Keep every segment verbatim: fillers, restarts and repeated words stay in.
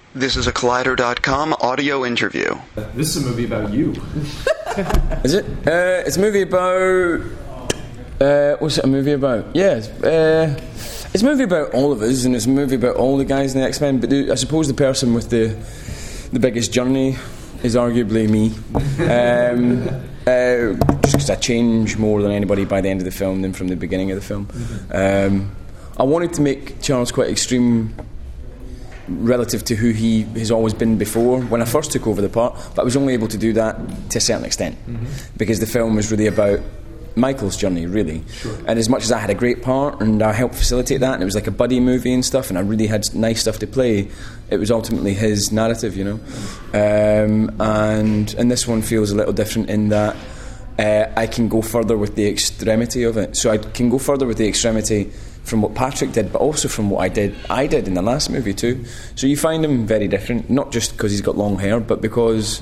This is a Collider dot com audio interview. This is a movie about you. Is it? Uh, it's a movie about... Uh, what's it a movie about? Yeah, it's, uh, it's a movie about all of us, and it's a movie about all the guys in the X-Men, but the, I suppose the person with the the biggest journey is arguably me. Um, uh, just because I change more than anybody by the end of the film than from the beginning of the film. Um, I wanted to make Charles quite extreme relative to who he has always been before when I first took over the part, but I was only able to do that to a certain extent, mm-hmm. because the film was really about Michael's journey, really. Sure. And as much as I had a great part and I helped facilitate that, and it was like a buddy movie and stuff, and I really had nice stuff to play, it was ultimately his narrative, you know. Um, and and this one feels a little different in that uh, I can go further with the extremity of it. So I can go further with the extremity from what Patrick did, but also from what I did I did in the last movie too. So you find him very different, not just because he's got long hair, but because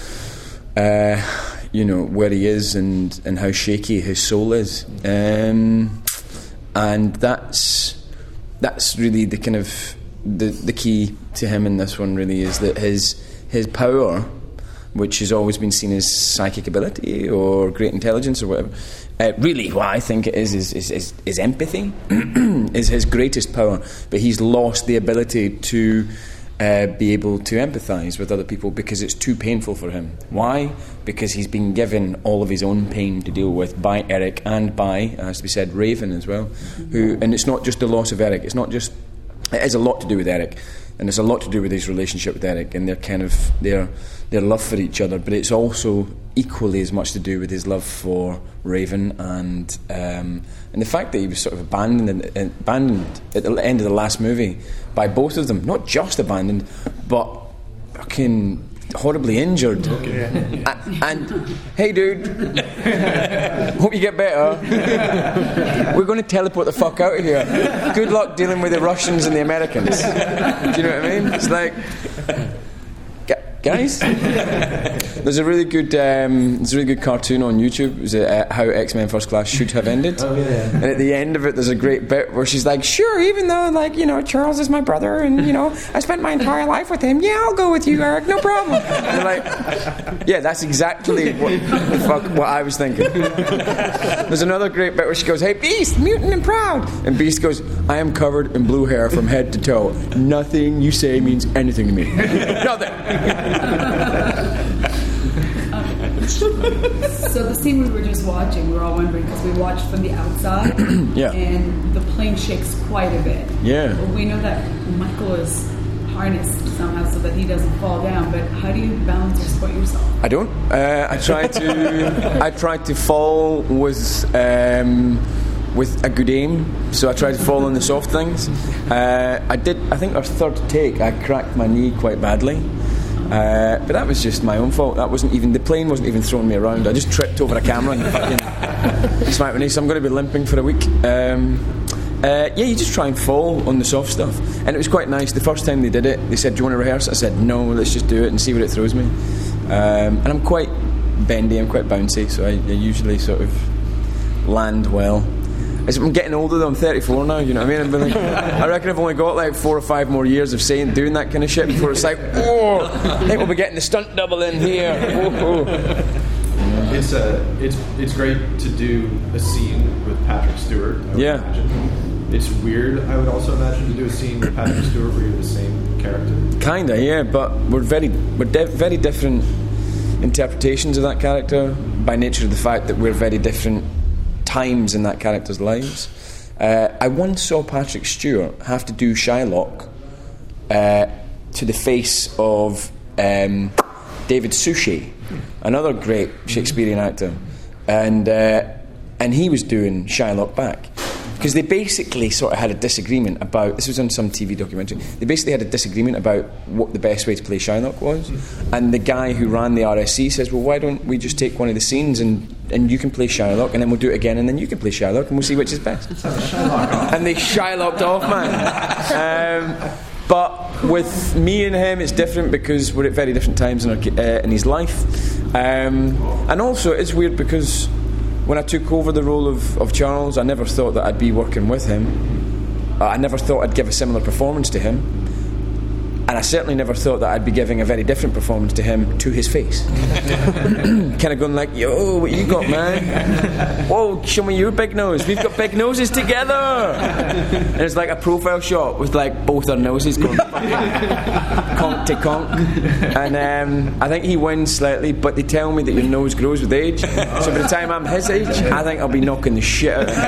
uh, you know, where he is and, and how shaky his soul is. Um, and that's that's really the kind of the, the key to him in this one, really, is that his his power, which has always been seen as psychic ability or great intelligence or whatever, Uh, really, what I think it is is, is, is, is empathy is his greatest power, but he's lost the ability to uh, be able to empathise with other people because it's too painful for him. Why? Because he's been given all of his own pain to deal with by Eric and by, as we said, Raven as well. Who, and it's not just the loss of Eric. It's not just. It has a lot to do with Eric, and it's a lot to do with his relationship with Eric and their kind of their their love for each other. But it's also equally as much to do with his love for Raven and um, and the fact that he was sort of abandoned abandoned at the end of the last movie by both of them. Not just abandoned, but fucking horribly injured. Okay. And, and hey, dude, hope you get better. We're going to teleport the fuck out of here. Good luck dealing with the Russians and the Americans. Do you know what I mean? It's like, guys, there's a really good um, there's a really good cartoon on YouTube. Is it uh, How X-Men First Class Should Have Ended? Oh yeah. And at the end of it, there's a great bit where she's like, "Sure, even though like you know Charles is my brother, and you know I spent my entire life with him. Yeah, I'll go with you, Eric. No problem." And you're like, yeah, that's exactly what the fuck what I was thinking. There's another great bit where she goes, "Hey, Beast, mutant and proud," and Beast goes, "I am covered in blue hair from head to toe. Nothing you say means anything to me. Nothing." So the scene we were just watching, we were all wondering because we watched from the outside, yeah. and the plane shakes quite a bit. Yeah. Well, we know that Michael is harnessed somehow so that he doesn't fall down. But how do you balance or support yourself? I don't. Uh, I try to. I try to fall with. Um, with a good aim, so I try to fall on the soft things. Uh, I did. I think our third take, I cracked my knee quite badly. Uh, but that was just my own fault. That wasn't even the plane wasn't even throwing me around. I just tripped over a camera and fucking smacked my knee. So I'm going to be limping for a week. Um, uh, yeah, you just try and fall on the soft stuff. And it was quite nice. The first time they did it, they said, "Do you want to rehearse?" I said, "No, let's just do it and see where it throws me." Um, and I'm quite bendy. I'm quite bouncy, so I, I usually sort of land well. As I'm getting older though, I'm thirty-four now, you know what I mean? Like, I reckon I've only got like four or five more years of saying, doing that kind of shit before it's like, oh, I think we'll be getting the stunt double in here. Oh, oh. It's uh, it's it's great to do a scene with Patrick Stewart. I would yeah. imagine. It's weird, I would also imagine, to do a scene with Patrick Stewart where you're the same character. Kinda, yeah, but we're very, we're de- very different interpretations of that character by nature of the fact that we're very different times in that character's lives. Uh, I once saw Patrick Stewart have to do Shylock uh, to the face of um, David Suchet, another great Shakespearean actor, and uh, and he was doing Shylock back. Because they basically sort of had a disagreement about, this was on some T V documentary, they basically had a disagreement about what the best way to play Shylock was. And the guy who ran the R S C says, well, why don't we just take one of the scenes and, and you can play Shylock, and then we'll do it again, and then you can play Shylock, and we'll see which is best. And they Shylocked off, man. Um, but with me and him, it's different because we're at very different times in, our, uh, in his life. Um, and also, it's weird because when I took over the role of, of Charles, I never thought that I'd be working with him. Uh, I never thought I'd give a similar performance to him. and I certainly never thought that I'd be giving a very different performance to him to his face. Kind of going like, yo, what you got, man? Whoa, show me your big nose. We've got big noses together. And it's like a profile shot with like both our noses going conk to conk. And um, I think he wins slightly, but they tell me that your nose grows with age. So by the time I'm his age, I think I'll be knocking the shit out of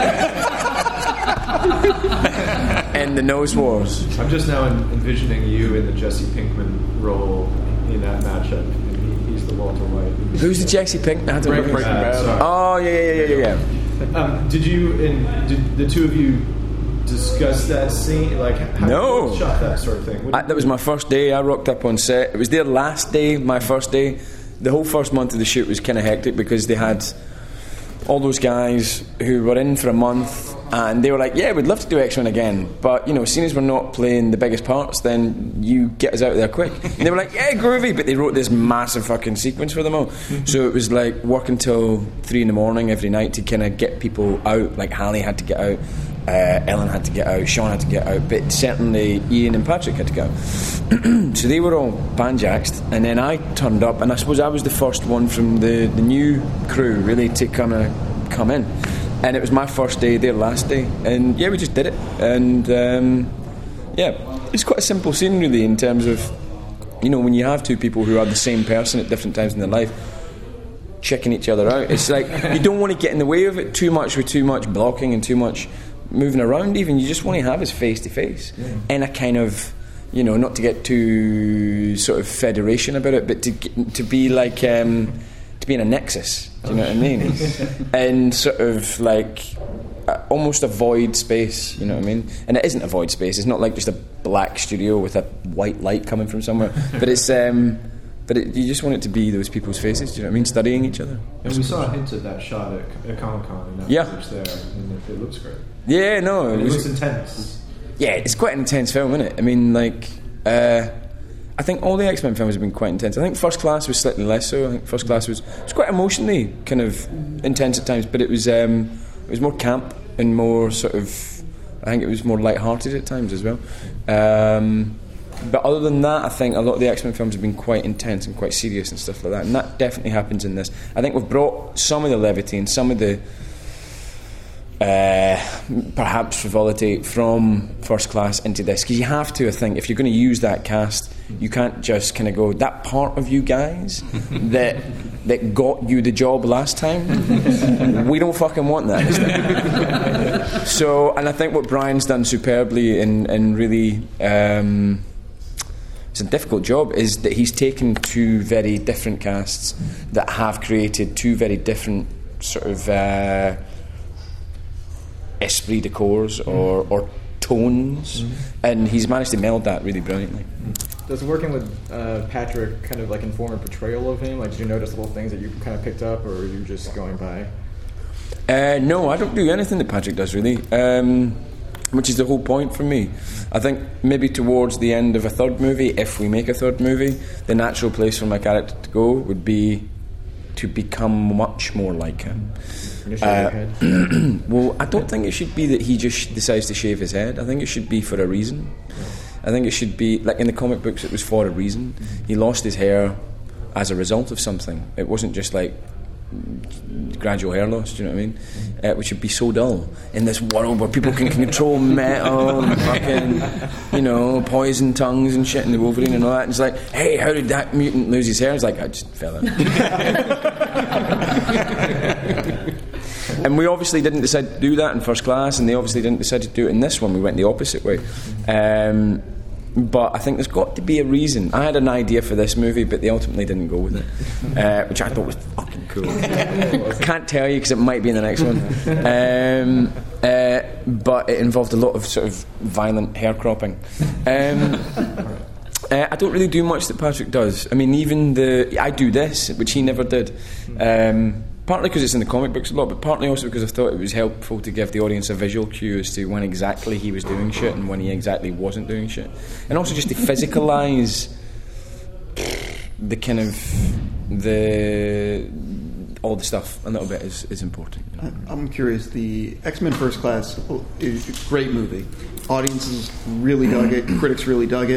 him. And the nose wars. I'm just now envisioning you in the Jesse Pinkman role in that matchup. And he, he's the Walter White. Who's the Jesse Pinkman? I don't Breaking know. Bad, sorry. Oh yeah, yeah, yeah, yeah. yeah. Um, did you and did the two of you discuss that scene? Like, how no. you shot that sort of thing? I, that was my first day. I rocked up on set. It was their last day. My first day. The whole first month of the shoot was kind of hectic because they had all those guys who were in for a month, and they were like, yeah, we'd love to do X-Men again, but you know, seeing as we're not playing the biggest parts, then you get us out of there quick. And they were like, yeah, groovy, but they wrote this massive fucking sequence for them all. So it was like working till three in the morning every night to kind of get people out. Like Hallie had to get out, uh, Ellen had to get out, Sean had to get out, but certainly Ian and Patrick had to go. So they were all banjaxed, and then I turned up, and I suppose I was the first one from the, the new crew really to kind of come in, and it was my first day, their last day, and yeah, we just did it. And um, yeah, it's quite a simple scene really, in terms of, you know, when you have two people who are the same person at different times in their life checking each other out, it's like you don't want to get in the way of it too much with too much blocking and too much moving around. Even you just want to have us face to face in a kind of, you know, not to get too sort of federation about it, but to to be like um, to be in a nexus. Do you know what I mean? And sort of like uh, almost a void space. You know what I mean? And it isn't a void space. It's not like just a black studio with a white light coming from somewhere. But it's um, but it, you just want it to be those people's faces. Do you know what I mean? Studying each other. And we saw a hint of that shot at, at Comic Con, and that yeah. footage there, and it, it looks great. Yeah, no, it, it was, was intense. Yeah, it's quite an intense film, isn't it? I mean, like, uh, I think all the X-Men films have been quite intense. I think First Class was slightly less so. I think First Class was it was quite emotionally kind of intense at times, but it was um, it was more camp and more sort of. I think it was more light-hearted at times as well. Um, but other than that, I think a lot of the X-Men films have been quite intense and quite serious and stuff like that, and that definitely happens in this. I think we've brought some of the levity and some of the. Uh, perhaps frivolity from First Class into this, because you have to, I think, if you're going to use that cast, you can't just kind of go, that part of you guys that that got you the job last time, we don't fucking want that. So, and I think what Brian's done superbly and and really um, it's a difficult job, is that he's taken two very different casts that have created two very different sort of uh, esprit de corps or, or tones, mm-hmm. and he's managed to meld that really brilliantly. Does working with uh, Patrick kind of like inform a portrayal of him? Like, did you notice little things that you kind of picked up, or are you just going by? Uh, no, I don't do anything that Patrick does really, um, which is the whole point for me. I think maybe towards the end of a third movie, if we make a third movie, the natural place for my character to go would be to become much more like him. Uh, well, I don't think it should be that he just decides to shave his head. I think it should be for a reason. I think it should be, like in the comic books, it was for a reason. He lost his hair as a result of something. It wasn't just like gradual hair loss, do you know what I mean? Uh, which would be so dull in this world where people can control metal and fucking, you know, poison tongues and shit in the Wolverine and all that. And it's like, hey, how did that mutant lose his hair? It's like, I just fell out. And we obviously didn't decide to do that in First Class, and they obviously didn't decide to do it in this one. We went the opposite way. Um, but I think there's got to be a reason. I had an idea for this movie, but they ultimately didn't go with it, uh, which I thought was fucking cool. I can't tell you because it might be in the next one. Um, uh, but it involved a lot of sort of violent hair cropping. Um, uh, I don't really do much that Patrick does. I mean, even the I do this, which he never did. Um, Partly because it's in the comic books a lot, but partly also because I thought it was helpful to give the audience a visual cue as to when exactly he was doing shit and when he exactly wasn't doing shit. And also just to physicalise the kind of the all the stuff a little bit is, is important. You know? I'm curious, the X-Men First Class is a great movie. Audiences really dug it, critics really dug it.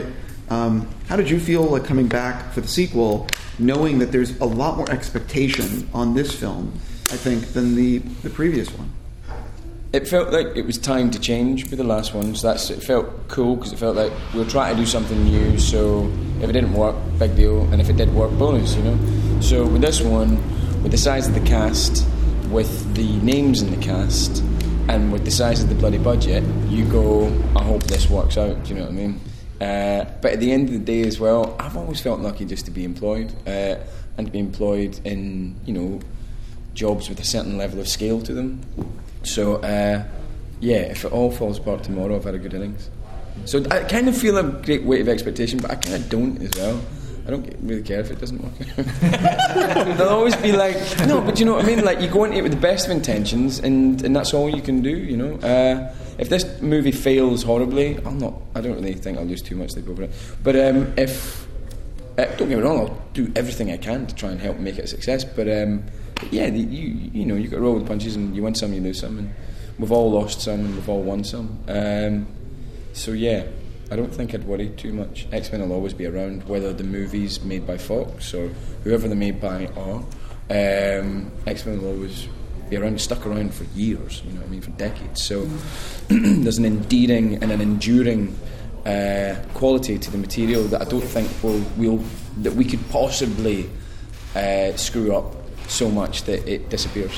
Um, how did you feel like coming back for the sequel, knowing that there's a lot more expectation on this film, I think, than the, the previous one? It felt like it was time to change with the last one, so that's, it felt cool because it felt like we were trying to do something new, so if it didn't work, big deal, and if it did work, bonus, you know. So with this one, with the size of the cast, with the names in the cast, and with the size of the bloody budget, you go, I hope this works out, do you know what I mean? Uh, but at the end of the day as well, I've always felt lucky just to be employed, uh, and to be employed in, you know, jobs with a certain level of scale to them. So, uh, yeah, if it all falls apart tomorrow, I've had a good innings. So I kind of feel a great weight of expectation, but I kind of don't as well. I don't really care if it doesn't work out. They'll always be like, no, but you know what I mean? Like, you go into it with the best of intentions, and, and that's all you can do, you know? Uh, if this movie fails horribly, I'll not, I don't really think I'll lose too much sleep over it. But um, if, uh, don't get me wrong, I'll do everything I can to try and help make it a success, but... Um, Yeah, the, you you know, you got to roll with the punches, and you win some, you lose some, and we've all lost some, and we've all won some. Um, so yeah, I don't think I'd worry too much. X-Men will always be around, whether the movie's made by Fox or whoever they're made by are. Um, X-Men will always be around, stuck around for years. You know what I mean, for decades. So there's an endearing and an enduring uh, quality to the material that I don't think will we'll that we could possibly uh, screw up so much that it disappears.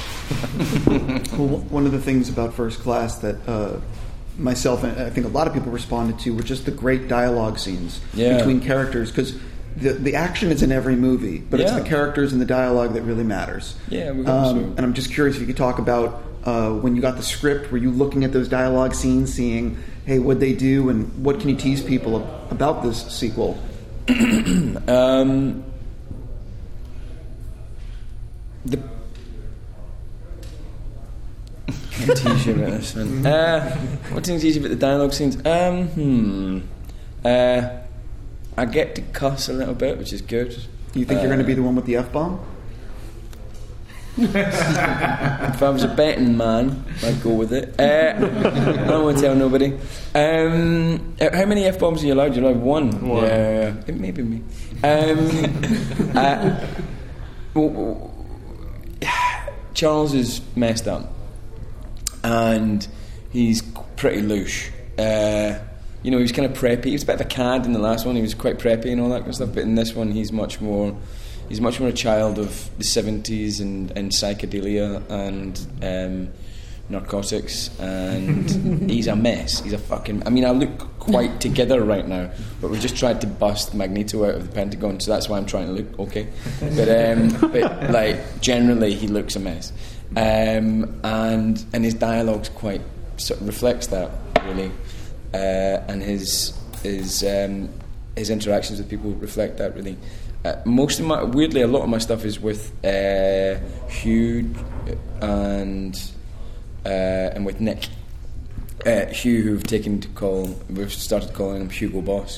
Well, one of the things about First Class that uh, myself and I think a lot of people responded to were just the great dialogue scenes yeah. between characters, because the the action is in every movie, but yeah. it's the characters and the dialogue that really matters. Yeah, we um, so. And I'm just curious if you could talk about uh, when you got the script, were you looking at those dialogue scenes, seeing, hey, what'd they do, and what can you tease people ab- about this sequel? um... The I'll tease you about this one. Uh, what can I tease you about the dialogue scenes? Um, hmm. Uh, I get to cuss a little bit, which is good. Do you think uh, you're going to be the one with the F-bomb? If I was a betting man, I'd go with it. Uh, I don't want to tell nobody. Um, how many F-bombs are you allowed? You're allowed one. One. Yeah, it may be me. Um, uh, well, Charles is messed up, and he's pretty louche. Uh, you know, he was kind of preppy. He was a bit of a cad in the last one. He was quite preppy and all that kind of stuff. But in this one, he's much more. He's much more a child of the seventies and, and psychedelia and um, narcotics, and he's a mess. He's a fucking. I mean, I look quite together right now, but we've just tried to bust Magneto out of the Pentagon, so that's why I'm trying to look okay. But um, but like generally, he looks a mess, um, and and his dialogue's quite sort of reflects that really, uh, and his his um, his interactions with people reflect that really. Uh, most of my weirdly, a lot of my stuff is with uh, Hugh and. Uh, and with Nick, uh, Hugh, who've taken to call, we've started calling him Hugo Boss,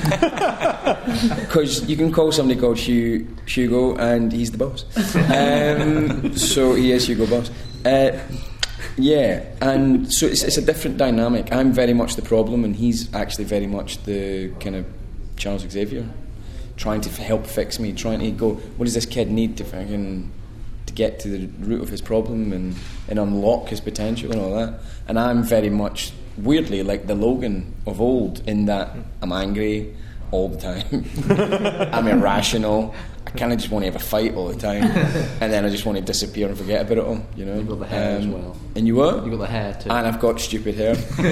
because you can call somebody called Hugh, Hugo, and he's the boss. Um, so he is Hugo Boss. Uh, yeah, and so it's, it's a different dynamic. I'm very much the problem, and he's actually very much the kind of Charles Xavier, trying to f- help fix me, trying to go, what does this kid need to fucking to get to the root of his problem and, and unlock his potential and all that. And I'm very much, weirdly, like the Logan of old, in that I'm angry all the time. I'm irrational. I kind of just want to have a fight all the time, and then I just want to disappear and forget about it all, you know. You've got the hair um, as well. And you what? You've got the hair too. And I've got stupid hair.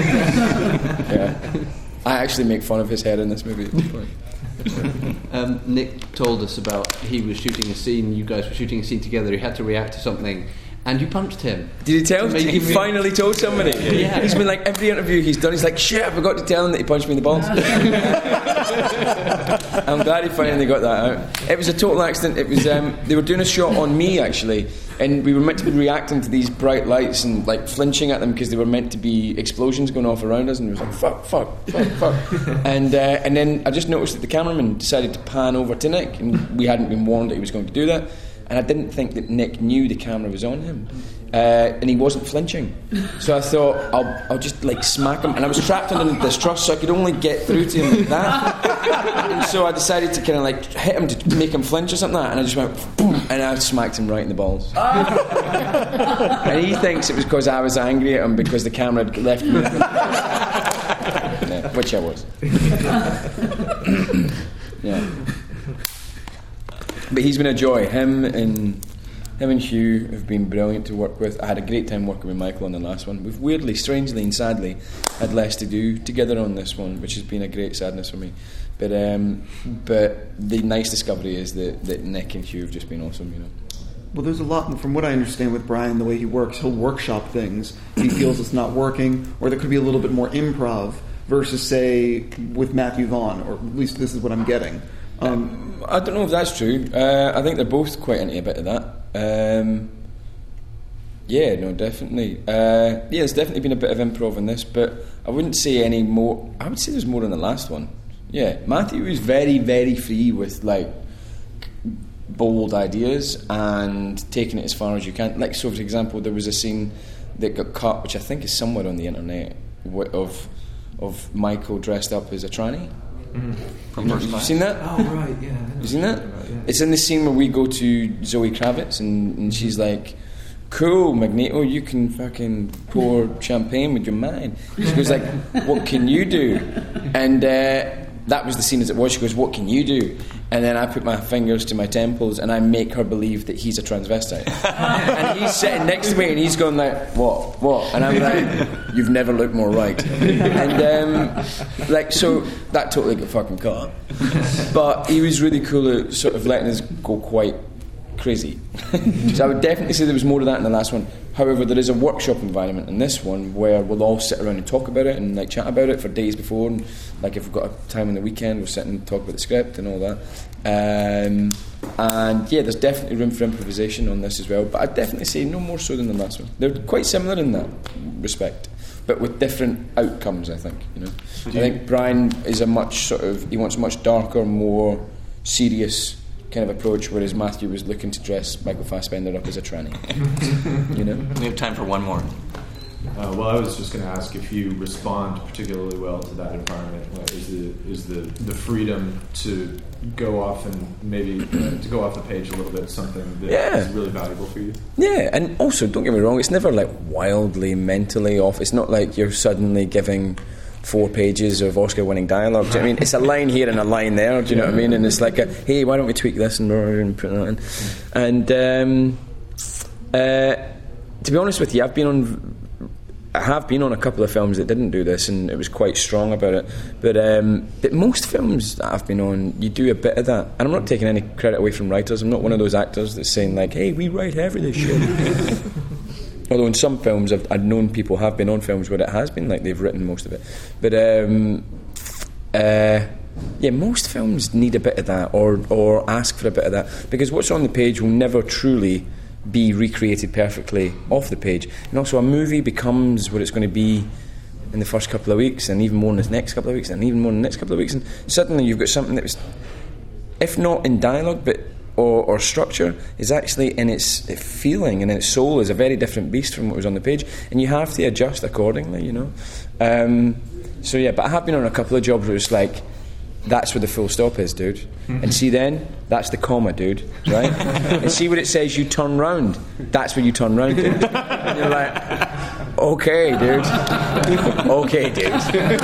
Yeah. I actually make fun of his hair in this movie at this point. um, Nick told us about he was shooting a scene, you guys were shooting a scene together, he had to react to something, and you punched him. Did he tell? To He finally told somebody. Yeah, yeah. He's been like, every interview he's done, he's like, shit, I forgot to tell him that he punched me in the balls. I'm glad he finally got that out. It was a total accident. It was um, they were doing a shot on me actually, and we were meant to be reacting to these bright lights and like flinching at them because they were meant to be explosions going off around us, and it was like fuck, fuck, fuck, fuck. and uh, and then I just noticed that the cameraman decided to pan over to Nick, and we hadn't been warned that he was going to do that, and I didn't think that Nick knew the camera was on him. Uh, and he wasn't flinching, so I thought I'll, I'll just like smack him, and I was trapped under this truss, so I could only get through to him like that. And so I decided to kind of like hit him to make him flinch or something like that, and I just went boom, and I smacked him right in the balls. And he thinks it was because I was angry at him because the camera had left me, yeah, which I was. Yeah, but he's been a joy. Him and. Him and Hugh have been brilliant to work with. I had a great time working with Michael on the last one. We've weirdly, strangely and sadly had less to do together on this one, which has been a great sadness for me. But um, but the nice discovery is that, that Nick and Hugh have just been awesome, you know. Well, there's a lot, from what I understand with Brian, the way he works, he'll workshop things. He feels it's not working, or there could be a little bit more improv versus, say, with Matthew Vaughn, or at least this is what I'm getting. Um, I don't know if that's true. Uh, I think they're both quite into a bit of that. Um, yeah, no, definitely. Uh, yeah, there's definitely been a bit of improv in this, but I wouldn't say any more. I would say there's more in the last one. Yeah, Matthew was very, very free with like bold ideas and taking it as far as you can. Like, so for example, there was a scene that got cut, which I think is somewhere on the internet, of of Michael dressed up as a tranny. Mm. From First Class. You've seen that? Oh, right, yeah. You seen that? About, yeah. It's in the scene where we go to Zoe Kravitz and, and she's like, cool, Magneto, you can fucking pour champagne with your mind. She goes like, what can you do? And uh, that was the scene as it was. She goes, what can you do? And then I put my fingers to my temples and I make her believe that he's a transvestite. And he's sitting next to me and he's going like, what, what? And I'm like, you've never looked more right. And um, like, so that totally got fucking cut. But he was really cool at sort of letting us go quite crazy. So I would definitely say there was more of that in the last one. However, there is a workshop environment in this one where we'll all sit around and talk about it and like chat about it for days before, and like if we've got a time on the weekend we'll sit and talk about the script and all that. Um, and yeah, there's definitely room for improvisation on this as well, but I'd definitely say no more so than the last one. They're quite similar in that respect, but with different outcomes, I think, you know. I think Brian is a much sort of, he wants a much darker, more serious kind of approach, whereas Matthew was looking to dress Michael Fassbender up as a tranny. You know? We have time for one more. Uh, well, I was just going to ask if you respond particularly well to that environment. What is the is the, the freedom to go off and maybe uh, to go off the page a little bit, something that yeah. is really valuable for you? Yeah, and also don't get me wrong, it's never like wildly mentally off. It's not like you're suddenly giving four pages of Oscar-winning dialogue. Do you know what I mean? It's a line here and a line there. Do you know what I mean? And it's like, a, hey, why don't we tweak this and, and put that in? And um, uh, to be honest with you, I've been on, I have been on a couple of films that didn't do this, and it was quite strong about it. But um, but most films that I've been on, you do a bit of that. And I'm not taking any credit away from writers. I'm not one of those actors that's saying like, hey, we write half of this shit. Although in some films I've, I've known people have been on films where it has been like they've written most of it. But um, uh, yeah, most films need a bit of that, or or ask for a bit of that, because what's on the page will never truly be recreated perfectly off the page. And also a movie becomes what it's going to be in the first couple of weeks, and even more in the next couple of weeks, and even more in the next couple of weeks, and suddenly you've got something that was, if not in dialogue, but Or, or structure, is actually in its feeling and in its soul is a very different beast from what was on the page, and you have to adjust accordingly, you know. Um, so yeah, but I have been on a couple of jobs where it's like, that's where the full stop is, dude. And see then, that's the comma, dude, right? And see what it says, you turn round. That's where you turn round, dude. And you're like, okay, dude. Okay, dude.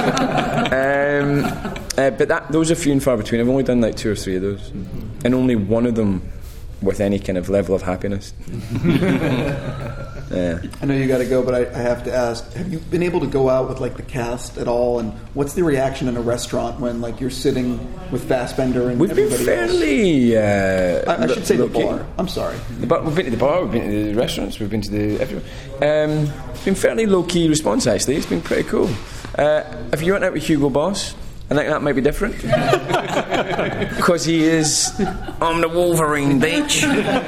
Um, uh, but that those are few and far between. I've only done like two or three of those, and only one of them with any kind of level of happiness. Yeah. I know you got to go, but I, I have to ask: have you been able to go out with like the cast at all? And what's the reaction in a restaurant when like you're sitting with Fassbender and we've everybody been fairly. else? Uh, I, I should say the low-key. bar. I'm sorry. The bar, we've been to the bar, we've been to the restaurants, we've been to the everywhere. Um, it's been fairly low key response actually. It's been pretty cool. Uh, if you went out with Hugo Boss, I think that might be different because he is I'm the Wolverine, bitch.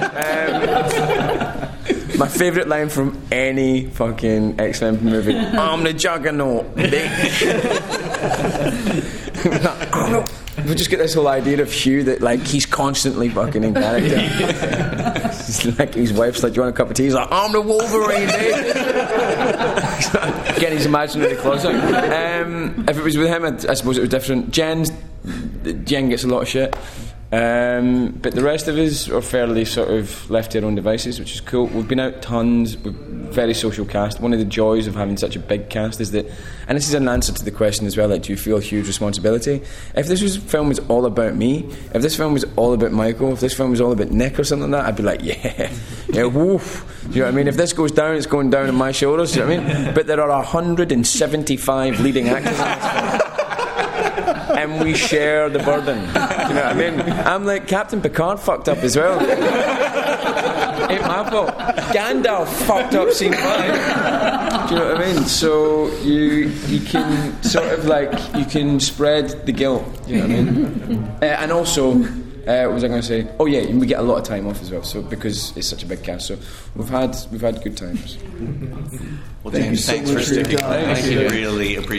Um, my favourite line from any fucking X-Men movie: I'm the Juggernaut, bitch. I'm, the, we've just got this whole idea of Hugh that like he's constantly fucking in character. It's like his wife's like, "Do you want a cup of tea?" He's like, "I'm the Wolverine, dude." Again, he's imaginary closer. Um, if it was with him, I'd, I suppose it was different. Jen's, Jen gets a lot of shit. Um, but the rest of us are fairly sort of left to our own devices, which is cool. We've been out tons, we're very social cast. One of the joys of having such a big cast is that, and this is an answer to the question as well, like, do you feel huge responsibility? If this was, film was all about me, if this film was all about Michael, if this film was all about Nick or something like that, I'd be like, yeah, yeah, woof. Do you know what I mean? If this goes down, it's going down on my shoulders, do you know what I mean? But there are one hundred seventy-five leading actors in this film. And we share the burden. You know what I mean? I'm like, Captain Picard fucked up as well. Ain't my fault. Gandalf fucked up scene five. Do you know what I mean? So you you can sort of like you can spread the guilt. You know what I mean? Uh, and also, uh, what was I going to say? Oh yeah, we get a lot of time off as well. So because it's such a big cast, so we've had we've had good times. Well, Thank you James, so thanks much for for your sticking. time. Thank you. Really appreciate.